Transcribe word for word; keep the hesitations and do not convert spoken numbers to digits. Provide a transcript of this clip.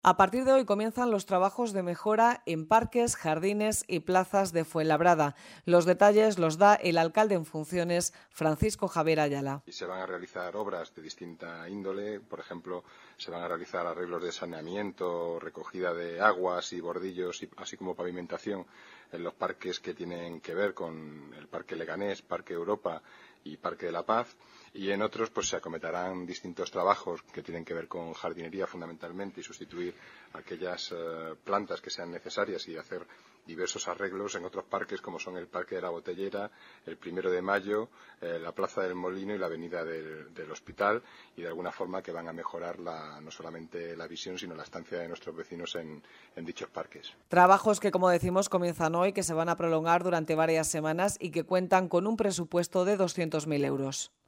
A partir de hoy comienzan los trabajos de mejora en parques, jardines y plazas de Fuenlabrada. Los detalles los da el alcalde en funciones, Francisco Javier Ayala. Y se van a realizar obras de distinta índole, por ejemplo, se van a realizar arreglos de saneamiento, recogida de aguas y bordillos, así como pavimentación en los parques que tienen que ver con el Parque Leganés, Parque Europa y Parque de la Paz, y en otros pues se acometerán distintos trabajos que tienen que ver con jardinería fundamentalmente y sustituir aquellas eh, plantas que sean necesarias y hacer diversos arreglos en otros parques como son el Parque de la Botellera, el Primero de Mayo, eh, la Plaza del Molino y la Avenida del, del Hospital, y de alguna forma que van a mejorar la, no solamente la visión sino la estancia de nuestros vecinos en, en dichos parques. Trabajos que, como decimos, comienzan hoy, que se van a prolongar durante varias semanas y que cuentan con un presupuesto de doscientos mil euros.